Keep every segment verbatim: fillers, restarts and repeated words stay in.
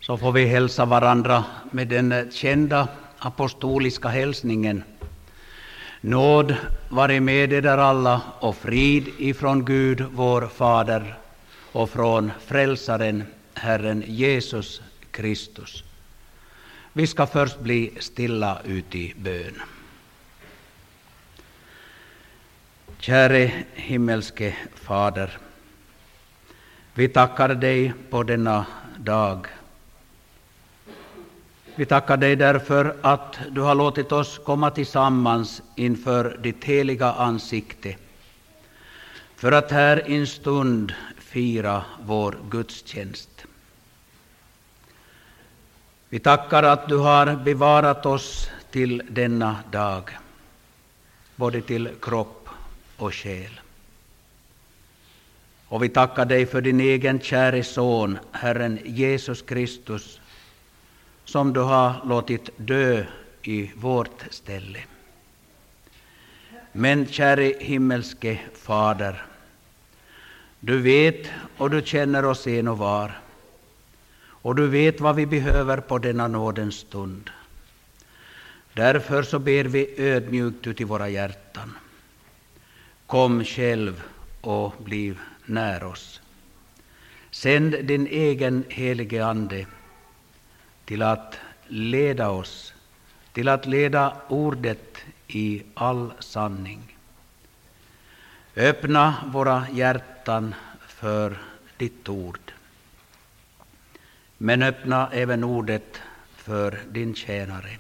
så får vi hälsa varandra med den kända apostoliska hälsningen. Nåd vare med er alla och frid ifrån Gud vår Fader och från Frälsaren Herren Jesus Kristus. Vi ska först bli stilla ut i bön. Käre himmelske Fader, vi tackar dig på denna dag. Vi tackar dig därför att du har låtit oss komma tillsammans inför ditt heliga ansikte, för att här en stund fira vår gudstjänst. Vi tackar att du har bevarat oss till denna dag, både till kropp och själ. Och vi tackar dig för din egen käre son, Herren Jesus Kristus, som du har låtit dö i vårt ställe. Men käre himmelske Fader, du vet och du känner oss en och var, och du vet vad vi behöver på denna nådens stund. Därför så ber vi ödmjukt ut i våra hjärtan. Kom själv och bliv när oss. Sänd din egen helige Ande till att leda oss, till att leda ordet i all sanning. Öppna våra hjärtan för ditt ord, men öppna även ordet för din tjänare.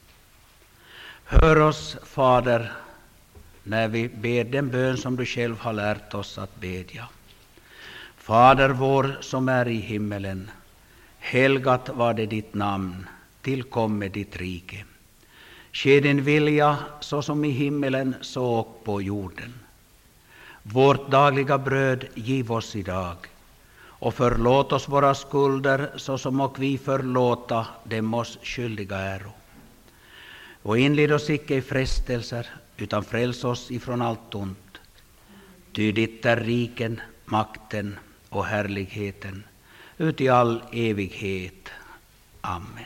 Hör oss, Fader, när vi ber den bön som du själv har lärt oss att bedja. Fader vår som är i himmelen, helgat var det ditt namn, tillkomme ditt rike. Ske din vilja så som i himmelen så och på jorden. Vårt dagliga bröd giv oss idag, och förlåt oss våra skulder så som och vi förlåta dem oss skyldiga äro. Och inled oss icke i frestelser, utan fräls oss ifrån allt ont. Ty ditt är riken, makten och härligheten, ut i all evighet. Amen.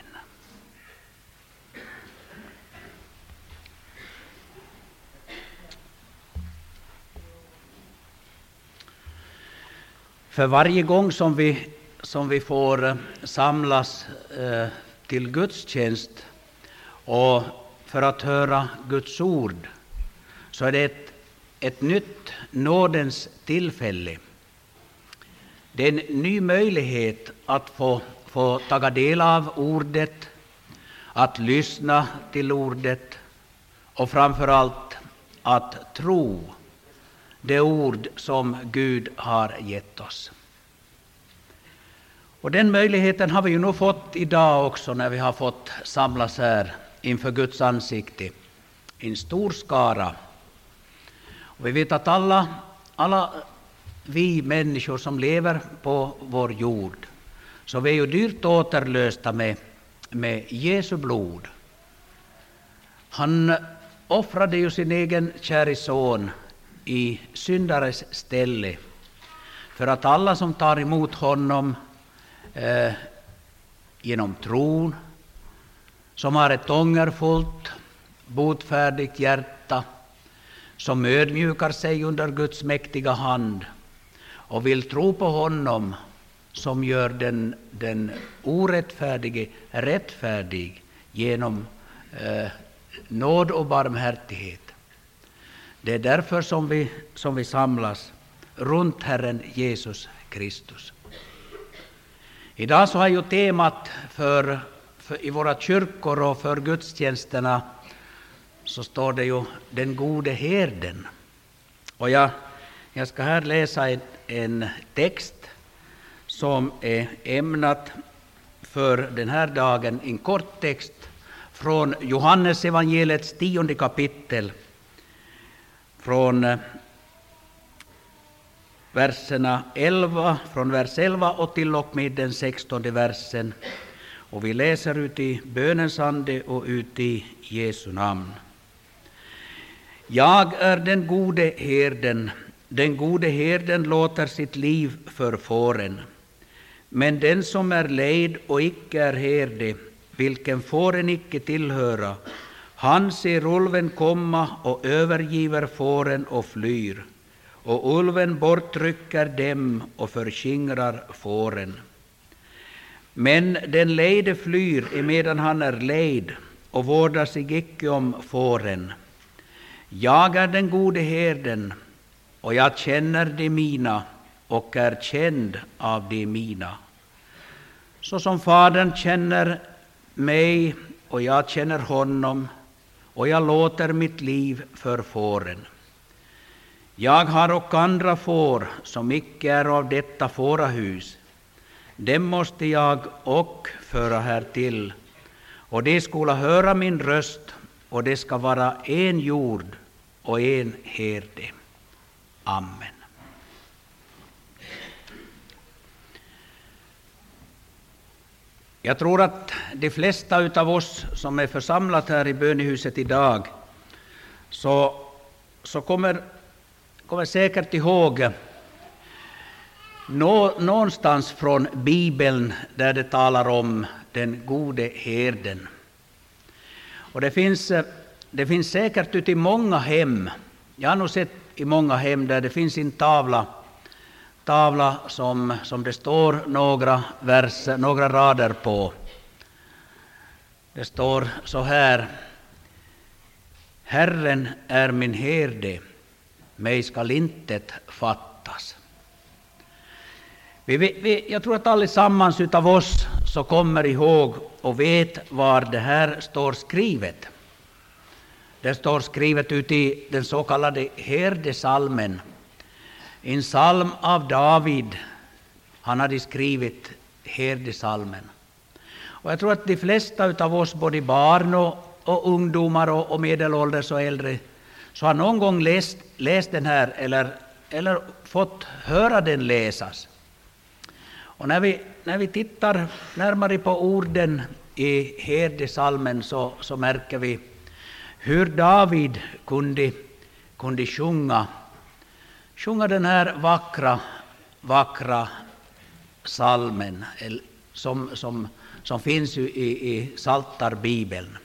För varje gång som vi, som vi får samlas eh, till gudstjänst och för att höra Guds ord, så är det ett, ett nytt nådens tillfälle. Det är en ny möjlighet att få, få ta del av ordet, att lyssna till ordet och framförallt att tro det ord som Gud har gett oss. Och den möjligheten har vi ju nog fått idag också, när vi har fått samlas här inför Guds ansikte, en stor skara. Och vi vet att alla, alla vi människor som lever på vår jord, så vi är ju dyrt återlösta med, med Jesu blod. Han offrade ju sin egen käre son i syndares ställe, för att alla som tar emot honom eh, genom tron, som har ett ångerfullt, botfärdigt hjärta, som ödmjukar sig under Guds mäktiga hand och vill tro på honom som gör den, den orättfärdige rättfärdig genom eh, nåd och barmhärtighet. Det är därför som vi, som vi samlas runt Herren Jesus Kristus. Idag så har ju temat för, för i våra kyrkor och för gudstjänsterna, så står det ju den gode herden. Och jag, jag ska här läsa en, en text som är ämnat för den här dagen, en kort text från Johannes evangeliets tionde kapitel, från verserna elva, från vers elva och till och med den sextonde versen. Och vi läser ut i bönens ande och ut i Jesu namn. Jag är den gode herden. Den gode herden låter sitt liv för fåren. Men den som är lejd och icke är herde, vilken fåren icke tillhöra, han ser ulven komma och övergiver fåren och flyr. Och ulven bortrycker dem och förskingrar fåren. Men den lejde flyr emedan han är lejd och vårdar sig icke om fåren. Jag är den gode herden, och jag känner de mina och är känd av de mina. Så som Fadern känner mig och jag känner honom, och jag låter mitt liv för fåren. Jag har och andra får som icke är av detta fårahus. Dem måste jag och föra här till, och de skola höra min röst, och det ska vara en jord och en herde. Amen. Jag tror att de flesta av oss som är församlat här i bönehuset idag så, så kommer, kommer säkert ihåg nå, någonstans från Bibeln där det talar om den gode herden. Och det finns, det finns säkert ute i många hem, jag har nog sett i många hem där det finns en tavla tavla som, som det står några verser, några rader på. Det står så här: Herren är min herde, mig skall intet fattas. Vi, vi, jag tror att allesammans utav oss så kommer ihåg och vet var det här står skrivet. Det står skrivet ut i den så kallade herdesalmen. En psalm av David. Han hade skrivit herdesalmen. Och jag tror att de flesta av oss, både barn och, och ungdomar och, och medelålders och äldre, så har någon gång läst, läst den här eller, eller fått höra den läsas. Och när vi, när vi tittar närmare på orden i herdesalmen så, så märker vi hur David kunde, kunde sjunga Sjunga den här vackra, vackra salmen som, som, som finns i, i Psaltarbibeln.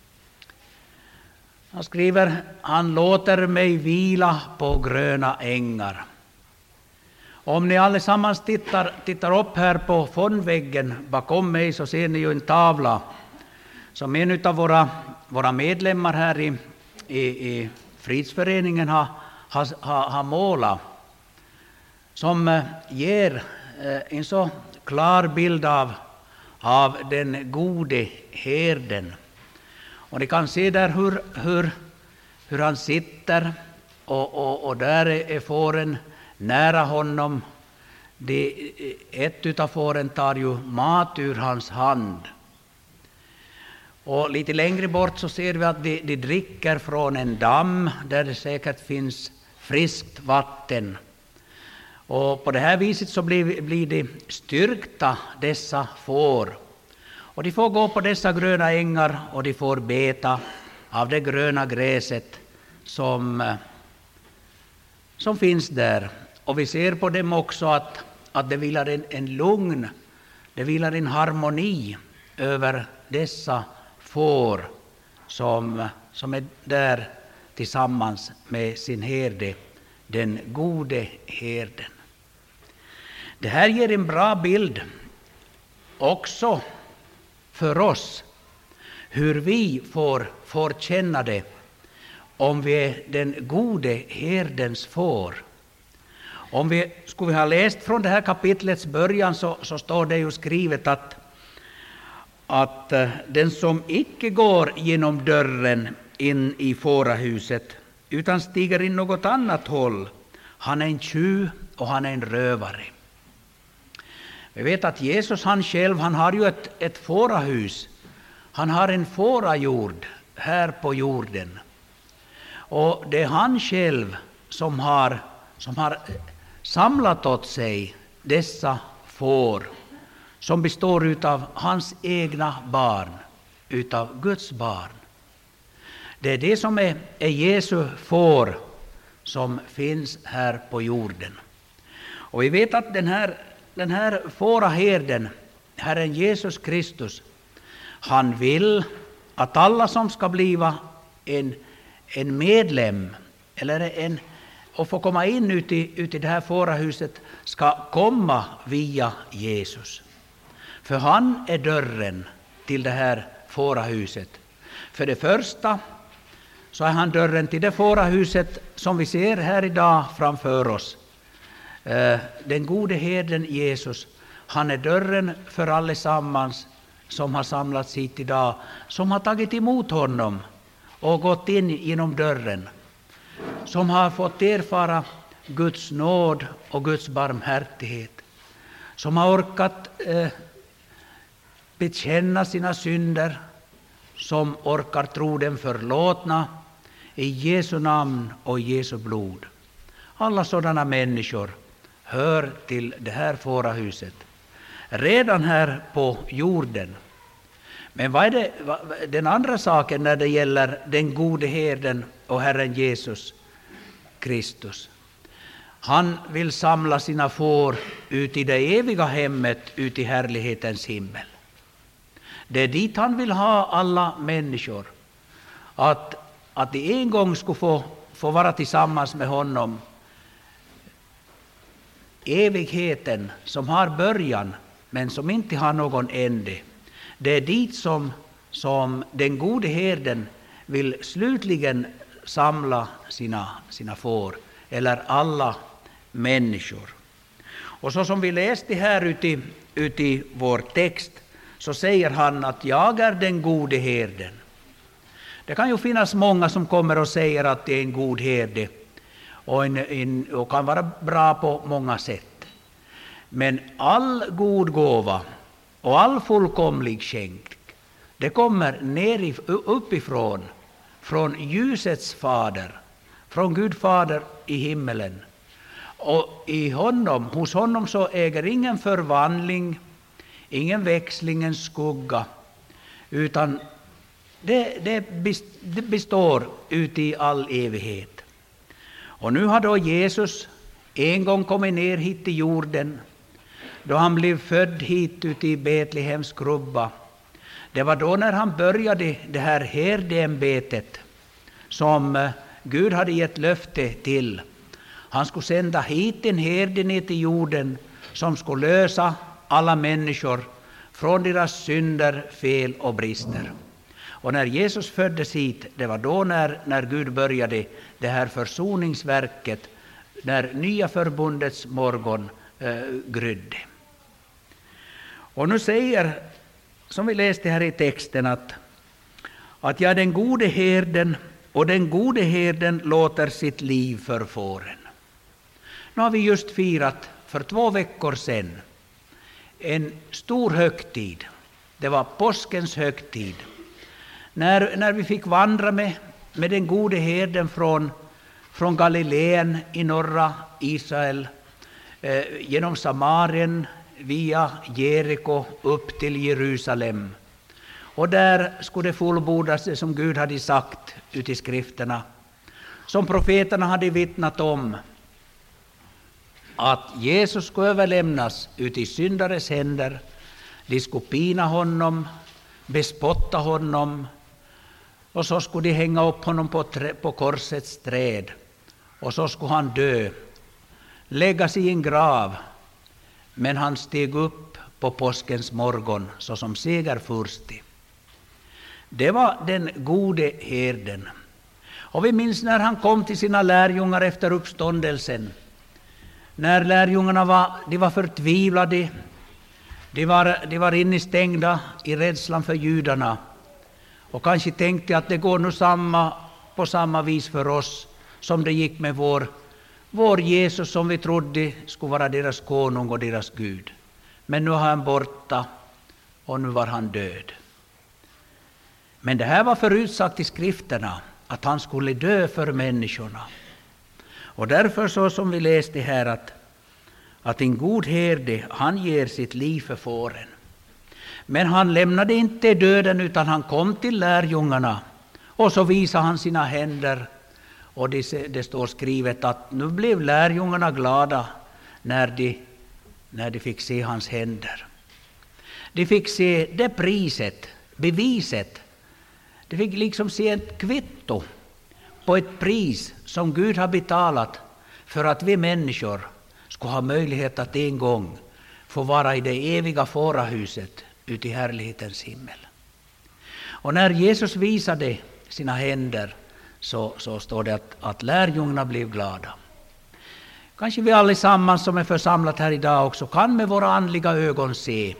Han skriver: Han låter mig vila på gröna ängar. Om ni allesammans tittar, tittar upp här på fondväggen bakom mig så ser ni ju en tavla som en av våra, våra medlemmar här i, i, i Fridsföreningen har har, har, har målat, som ger en så klar bild av, av den gode herden. Och ni kan se där hur, hur, hur han sitter, och, och, och där är fåren nära honom. Det, ett utav fåren tar ju mat ur hans hand. Och lite längre bort så ser vi att de, de dricker från en damm där det säkert finns friskt vatten. Och på det här viset så blir, blir de styrkta, dessa får. Och de får gå på dessa gröna ängar och de får beta av det gröna gräset som, som finns där. Och vi ser på dem också att, att det vilar en, en lugn, det vilar en harmoni över dessa får som, som är där tillsammans med sin herde, den gode herden. Det här ger en bra bild också för oss, hur vi får, får känna det om vi är den gode herdens får. Om vi skulle ha läst från det här kapitlets början så, så står det ju skrivet att, att den som icke går genom dörren in i fårahuset utan stiger in något annat håll, han är en tjuv och han är en rövare. Vi vet att Jesus han själv, han har ju ett, ett fårahus. Han har en fårajord här på jorden. Och det är han själv som har, som har samlat åt sig dessa får, som består utav hans egna barn, utav Guds barn. Det är det som är, är Jesu får som finns här på jorden. Och vi vet att den här, den här fåraherden, Herren Jesus Kristus, han vill att alla som ska bliva en, en medlem eller en, och få komma in ut i, ut i det här fårahuset ska komma via Jesus. För han är dörren till det här fårahuset. För det första så är han dörren till det fårahuset som vi ser här idag framför oss. Den gode herden Jesus, han är dörren för allesammans som har samlats hit idag, som har tagit emot honom och gått in genom dörren, som har fått erfara Guds nåd och Guds barmhärtighet, som har orkat eh, bekänna sina synder, som orkar tro dem förlåtna i Jesu namn och Jesu blod. Alla sådana människor hör till det här fårahuset, redan här på jorden. Men vad är det, den andra saken när det gäller den gode herden och Herren Jesus Kristus? Han vill samla sina får ut i det eviga hemmet, ut i härlighetens himmel. Det är dit han vill ha alla människor. Att, att de en gång skulle få, få vara tillsammans med honom. Evigheten som har början men som inte har någon ände. Det är dit som, som den gode herden vill slutligen samla sina, sina får, eller alla människor. Och så som vi läste här uti, uti vår text, så säger han att jag är den gode herden. Det kan ju finnas många som kommer och säger att det är en god herde och, en, en, och kan vara bra på många sätt. Men all god gåva och all fullkomlig skänk, det kommer ner uppifrån, från ljusets fader, från Gud fader i himmelen. Och i honom, hos honom så äger ingen förvandling, ingen växlingens skugga, utan det, det, det består ut i all evighet. Och nu har då Jesus en gång kommit ner hit till jorden, då han blev född hit ute i Betlehems krubba. Det var då när han började det här herdeämbetet som Gud hade gett löfte till. Han skulle sända hit en herde ner till jorden som skulle lösa alla människor från deras synder, fel och brister. Och när Jesus föddes hit, det var då när, när Gud började det här försoningsverket, när nya förbundets morgon eh, grydde. Och nu säger, som vi läste här i texten, att, att jag är den gode herden, och den gode herden låter sitt liv för fåren. Nu har vi just firat för två veckor sedan en stor högtid. Det var påskens högtid. När, när vi fick vandra med, med den gode herden från, från Galileen i norra Israel, eh, genom Samarien, via Jeriko upp till Jerusalem. Och där skulle det fullbordas det som Gud hade sagt ut i skrifterna, som profeterna hade vittnat om, att Jesus skulle överlämnas ut i syndares händer. De skulle pina honom, bespotta honom, och så skulle de hänga upp honom på, trä, på korsets träd, och så skulle han dö, läggas i en grav, men han steg upp på påskens morgon såsom segerfurste. Det var den gode herden. Och vi minns när han kom till sina lärjungar efter uppståndelsen, när lärjungarna var, de var förtvivlade, de var, de var innestängda i rädslan för judarna, och kanske tänkte att det går nu samma, på samma vis för oss som det gick med vår, vår Jesus, som vi trodde skulle vara deras konung och deras Gud. Men nu är han borta, och nu var han död. Men det här var förutsagt i skrifterna, att han skulle dö för människorna. Och därför, så som vi läste här, att, att en god herde, han ger sitt liv för fåren. Men han lämnade inte döden, utan han kom till lärjungarna, och så visade han sina händer. Och det, det står skrivet att nu blev lärjungarna glada när de när de fick se hans händer. De fick se det priset, beviset. De fick liksom se ett kvitto på ett pris som Gud har betalat för att vi människor skulle ha möjlighet att en gång få vara i det eviga fårahuset ute i härlighetens himmel. Och när Jesus visade sina händer så, så står det att, att lärjungarna blev glada. Kanske vi allesammans som är församlat här idag också kan med våra andliga ögon se.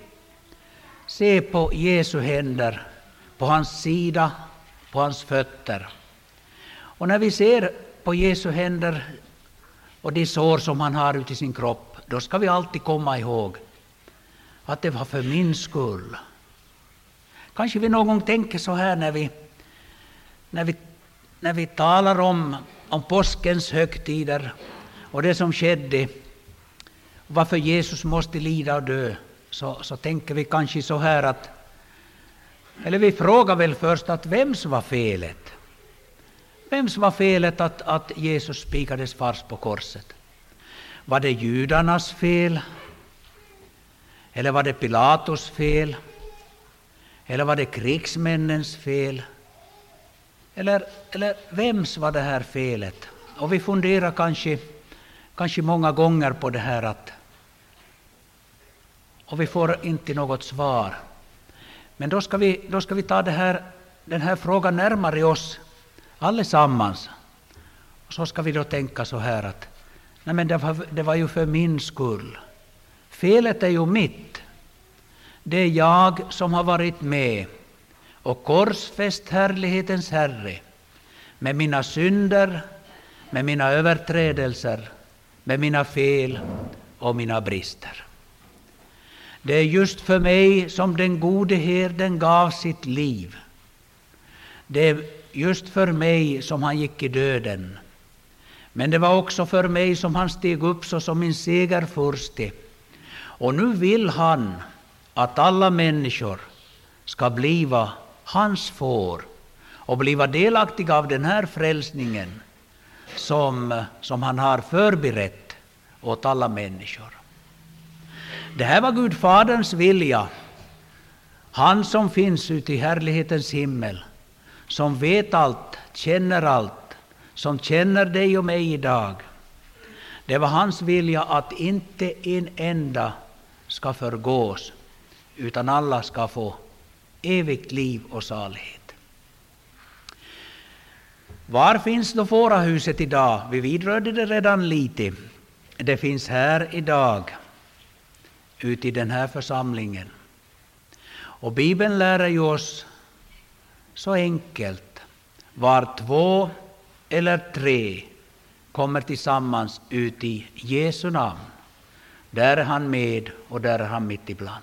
Se på Jesu händer, på hans sida, på hans fötter. Och när vi ser på Jesu händer och de sår som han har ute i sin kropp, då ska vi alltid komma ihåg att det var för min skull. Kanske vi någon gång tänker så här när vi, när vi, när vi talar om, om påskens högtider och det som skedde, varför Jesus måste lida och dö, så, så tänker vi kanske så här att, eller vi frågar väl först att vems var felet? Vems var felet att, att Jesus spikades fast på korset? Var det judarnas fel? Eller var det Pilatus fel? Eller var det krigsmännens fel? Eller, eller vems var det här felet? Och vi funderar kanske, kanske många gånger på det här att, och vi får inte något svar. Men då ska vi, då ska vi ta det här, den här frågan närmare oss allesammans. Och så ska vi då tänka så här att nej men det, var, det var ju för min skull. Felet är ju mitt. Det är jag som har varit med och korsfäst härlighetens Herre med mina synder, med mina överträdelser, med mina fel och mina brister. Det är just för mig som den gode herden gav sitt liv. Det är just för mig som han gick i döden. Men det var också för mig som han steg upp så som min segerfurste. Och nu vill han att alla människor ska bliva hans får och bliva delaktiga av den här frälsningen som, som han har förberett åt alla människor. Det här var Gud Faderns vilja. Han som finns ute i härlighetens himmel, som vet allt, känner allt, som känner dig och mig idag. Det var hans vilja att inte en enda ska förgås, utan alla ska få evigt liv och salighet. Var finns då fårahuset idag? Vi vidrörde det redan lite. Det finns här idag, ute i den här församlingen. Och Bibeln lär ju oss så enkelt: var två eller tre kommer tillsammans ut i Jesu namn, där är han med och där är han mitt ibland.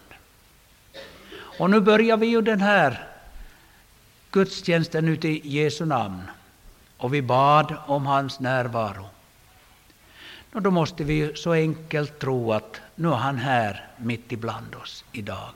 Och nu börjar vi ju den här gudstjänsten ut i Jesu namn, och vi bad om hans närvaro. Och då måste vi ju så enkelt tro att nu är han här mitt ibland oss idag.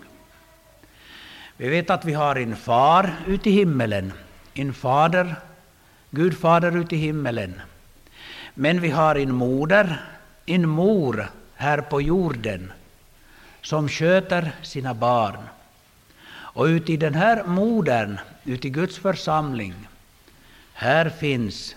Vi vet att vi har en far ute i himmelen, en fader, Gud fader ute i himmelen. Men vi har en moder, en mor här på jorden som sköter sina barn. Och ute i den här modern, ute i Guds församling, här finns,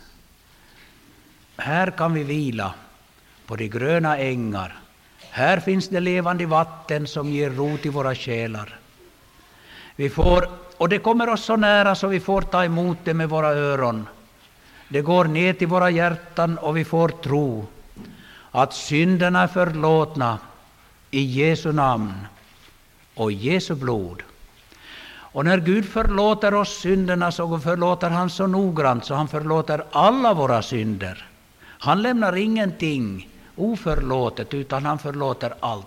här kan vi vila på de gröna ängar. Här finns det levande vatten som ger ro till våra själar. Vi får, och det kommer oss så nära så vi får ta emot det med våra öron. Det går ner till våra hjärtan och vi får tro att synderna är förlåtna i Jesu namn och i Jesu blod. Och när Gud förlåter oss synderna så förlåter han så noggrant så han förlåter alla våra synder. Han lämnar ingenting oförlåtet utan han förlåter allt.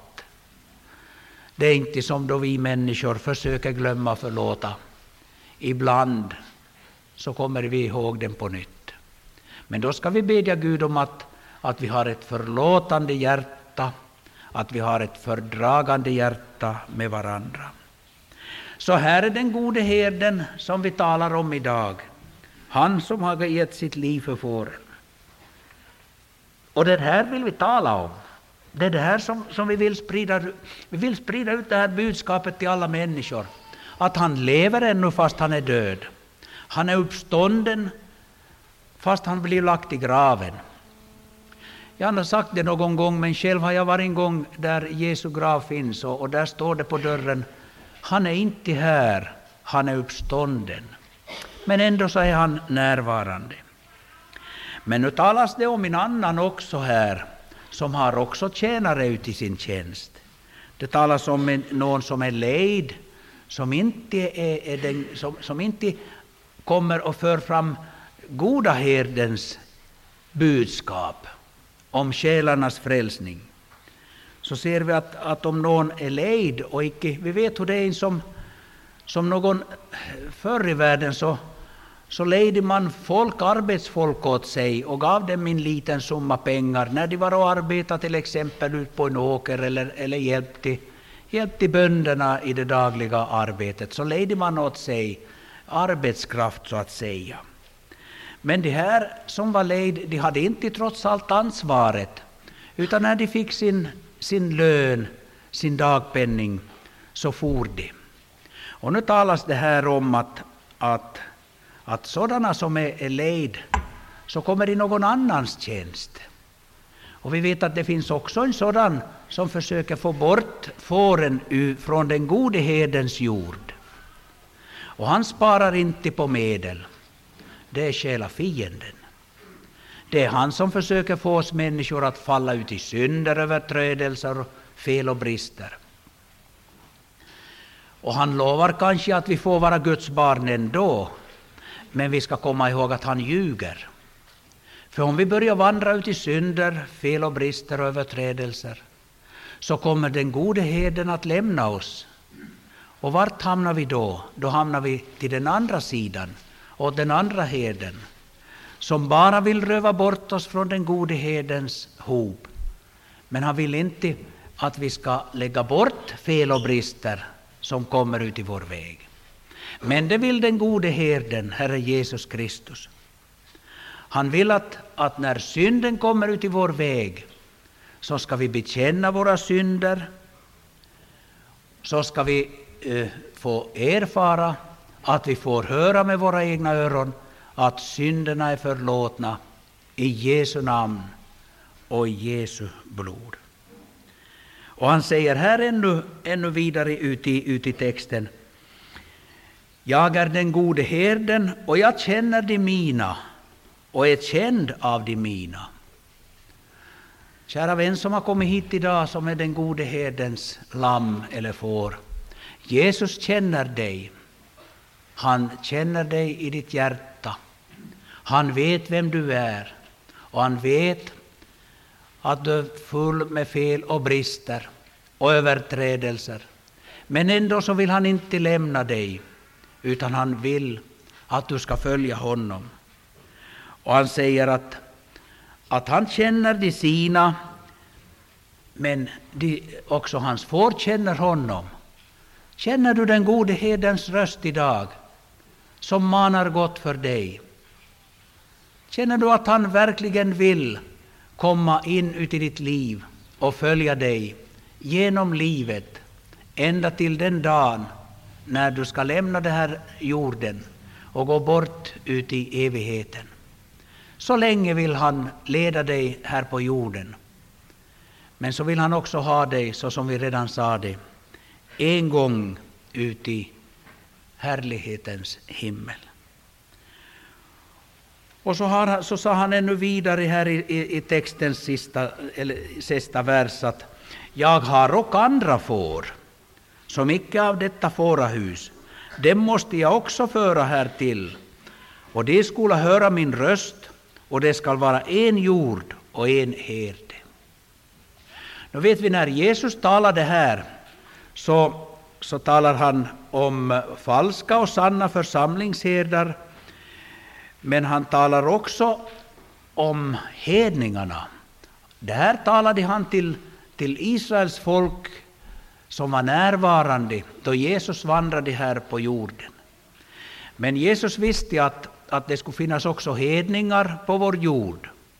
Det är inte som då vi människor försöker glömma och förlåta. Ibland så kommer vi ihåg den på nytt. Men då ska vi bedja Gud om att, att vi har ett förlåtande hjärta, att vi har ett fördragande hjärta med varandra. Så här är den gode herden som vi talar om idag. Han som har gett sitt liv för fåren. Och det här vill vi tala om. Det är det här som, som vi vill sprida. Vi vill sprida ut det här budskapet till alla människor. Att han lever ännu fast han är död. Han är uppstånden fast han blir lagt i graven. Jag har sagt det någon gång, men själv har jag varit en gång där Jesu grav finns, och, och där står det på dörren: han är inte här, han är uppstånden. Men ändå så är han närvarande. Men nu talas det om en annan också här, som har också tjänare ut i sin tjänst. Det talas om en, någon som är lejd, som inte, är, är den, som, som inte kommer och för fram goda herdens budskap om själarnas frälsning. Så ser vi att, att om någon är lejd och icke, vi vet hur det är som, som någon förr i världen, så, så lejde man folk, arbetsfolk åt sig och gav dem en liten summa pengar när de var och arbetade till exempel ut på en åker eller, eller hjälpte, hjälpte bönderna i det dagliga arbetet. Så lejde man åt sig arbetskraft så att säga. Men de här som var lejd, de hade inte trots allt ansvaret, utan när de fick sin, sin lön, sin dagpenning, så for de. Och nu talas det här om att, att, att sådana som är, är lejd, så kommer i någon annans tjänst. Och vi vet att det finns också en sådan som försöker få bort fåren från den gode herdens jord. Och han sparar inte på medel. Det är själva fienden. Det är han som försöker få oss människor att falla ut i synder, överträdelser, fel och brister. Och han lovar kanske att vi får vara Guds barn ändå, men vi ska komma ihåg att han ljuger. För om vi börjar vandra ut i synder, fel och brister och överträdelser, så kommer den gode herden att lämna oss. Och vart hamnar vi då? Då hamnar vi till den andra sidan, och den andra herden, som bara vill röva bort oss från den gode herdens hop. Men han vill inte att vi ska lägga bort fel och brister som kommer ut i vår väg. Men det vill den gode herden, Herre Jesus Kristus. Han vill att, att när synden kommer ut i vår väg, så ska vi bekänna våra synder, så ska vi eh, få erfara att vi får höra med våra egna öron att synderna är förlåtna i Jesu namn och i Jesu blod. Och han säger här ännu, ännu vidare ut i, ut i texten: jag är den gode herden och jag känner de mina och är känd av de mina. Kära vän som har kommit hit idag, som är den gode herdens lamm eller får. Jesus känner dig. Han känner dig i ditt hjärta. Han vet vem du är. Och han vet att du är full med fel och brister och överträdelser. Men ändå så vill han inte lämna dig, utan han vill att du ska följa honom. Och han säger att, att han känner de sina, men de, också hans får känner honom. Känner du den gode herdens röst idag, som manar gott för dig? Känner du att han verkligen vill komma in ut i ditt liv och följa dig genom livet, ända till den dagen när du ska lämna den här jorden och gå bort ut i evigheten? Så länge vill han leda dig här på jorden. Men så vill han också ha dig, så som vi redan sa det, en gång ut i härlighetens himmel. Och så, har, så sa han ännu vidare här i, i, i textens sista, eller, sista vers att jag har och andra får, som icke av detta fårahus, dem måste jag också föra här till, och de skulle höra min röst, och det skall vara en jord och en herde. Nu vet vi, när Jesus talade här, så, så talar han om falska och sanna församlingsherdar, men han talar också om hedningarna. Det här talade han till, till Israels folk som var närvarande då Jesus vandrade här på jorden. Men Jesus visste att, att det skulle finnas också hedningar på vår jord,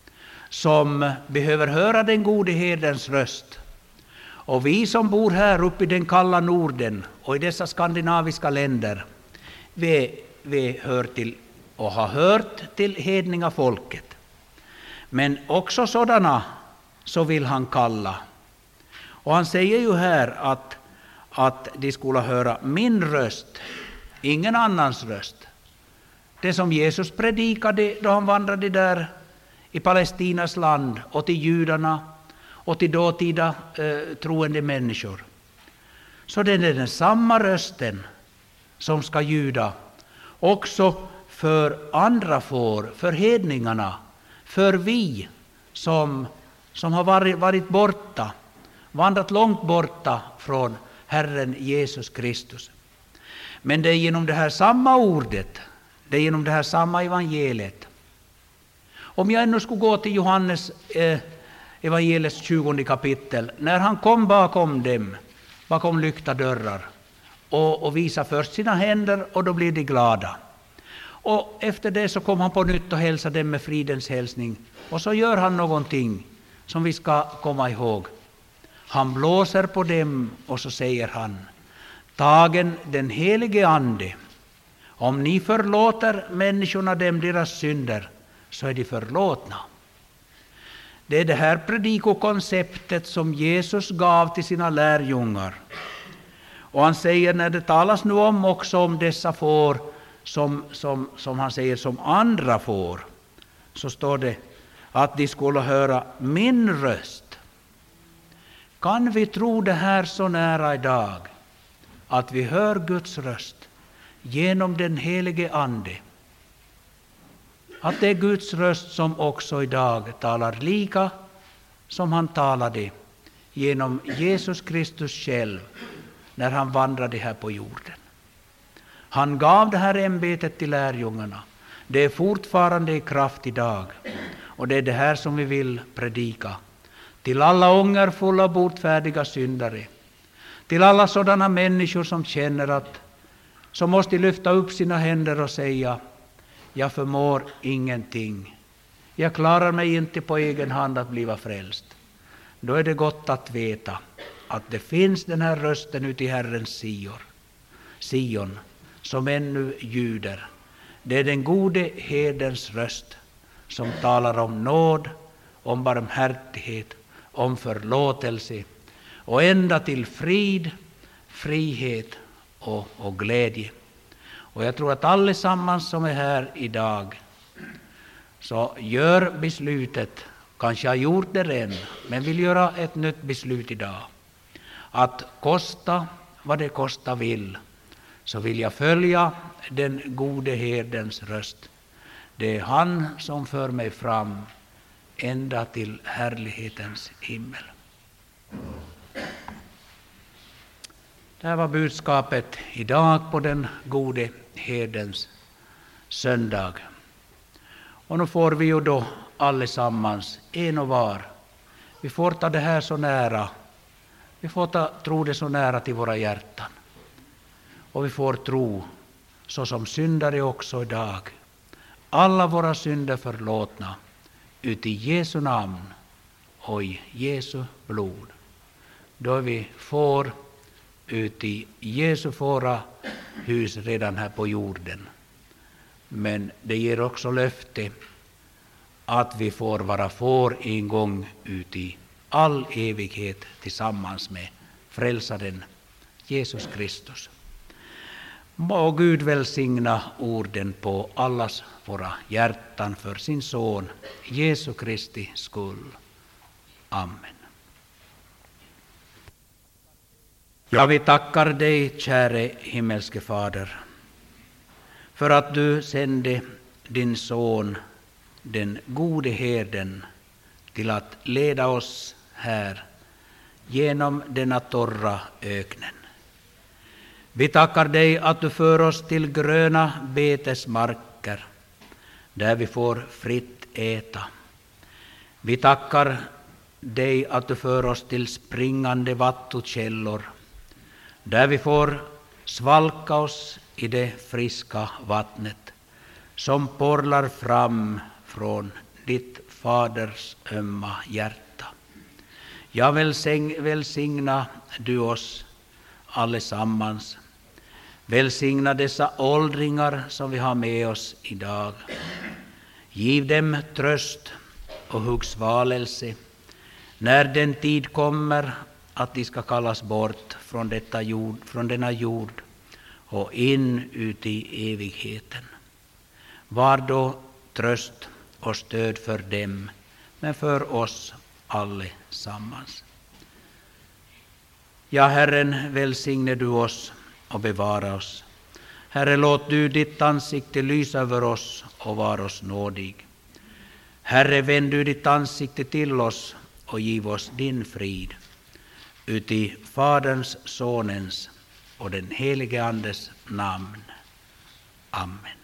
som behöver höra den gode herdens röst. Och vi som bor här uppe i den kalla Norden och i dessa skandinaviska länder, vi, vi hör till och har hört till hedningafolket. Men också sådana så vill han kalla. Och han säger ju här att, att de skulle höra min röst, ingen annans röst. Det som Jesus predikade då han vandrade där i Palestinas land och till judarna och till dåtida eh, troende människor. Så det är den samma rösten som ska ljuda också för andra får, för hedningarna, för vi som, som har varit, varit borta, vandrat långt borta från Herren Jesus Kristus. Men det är genom det här samma ordet, det är genom det här samma evangeliet. Om jag ännu skulle gå till Johannes eh, evangeliets tjugonde kapitel, när han kom bakom dem, bakom lyckta dörrar, och, och visar först sina händer, och då blir de glada. Och efter det så kom han på nytt och hälsade dem med fridens hälsning. Och så gör han någonting som vi ska komma ihåg. Han blåser på dem och så säger han: tagen den helige ande, om ni förlåter människorna dem deras synder, så är de förlåtna. Det är det här predikokonceptet som Jesus gav till sina lärjungar. Och han säger, när det talas nu om också om dessa får, som, som, som han säger som andra får, så står det att de skulle höra min röst. Kan vi tro det här så nära idag, att vi hör Guds röst genom den helige ande? Att det är Guds röst som också idag talar lika som han talade genom Jesus Kristus själv när han vandrade här på jorden. Han gav det här ämbetet till lärjungarna. Det är fortfarande i kraft idag. Och det är det här som vi vill predika. Till alla ångerfulla och botfärdiga syndare. Till alla sådana människor som känner att, som måste lyfta upp sina händer och säga: jag förmår ingenting. Jag klarar mig inte på egen hand att bli frälst. Då är det gott att veta att det finns den här rösten ute i Herrens Sion, Sion som ännu ljuder. Det är den gode herdens röst som talar om nåd, om barmhärtighet, om förlåtelse och ända till frid, frihet och, och glädje. Och jag tror att allesammans som är här idag, så gör beslutet, kanske har gjort det redan, men vill göra ett nytt beslut idag, att kosta vad det kosta vill, så vill jag följa den gode herdens röst. Det är han som för mig fram ända till härlighetens himmel. Det här var budskapet idag på den gode herdens söndag. Och nu får vi ju då allesammans, en och var, vi får ta det här så nära, vi får ta, tro det så nära till våra hjärtan. Och vi får tro, så som syndare också idag, alla våra synder förlåtna, ut i Jesu namn och i Jesu blod. Då vi får ut i Jesu fåra hus redan här på jorden. Men det ger också löfte att vi får vara får en gång ut i all evighet tillsammans med frälsaren Jesus Kristus. Må Gud välsigna orden på allas våra hjärtan för sin son Jesu Kristi skull. Amen. Ja, vi tackar dig, käre himmelske Fader, för att du sände din son, den gode herden, till att leda oss här genom denna torra öknen. Vi tackar dig att du för oss till gröna betesmarker, där vi får fritt äta. Vi tackar dig att du för oss till springande vattenkällor, där vi får svalka oss i det friska vattnet som porlar fram från ditt faders ömma hjärta. Jag välsign, välsigna du oss allesammans. Välsigna dessa åldringar som vi har med oss idag. Giv dem tröst och hugsvalelse när den tid kommer att de ska kallas bort från, detta jord, från denna jord och in ut i evigheten. Var då tröst och stöd för dem, men för oss allesammans. Ja, Herren, välsigne du oss och bevara oss. Herre, låt du ditt ansikte lysa över oss och var oss nådig. Herre, vänd du ditt ansikte till oss och giv oss din frid. Uti Faderns, Sonens och den helige Andes namn. Amen.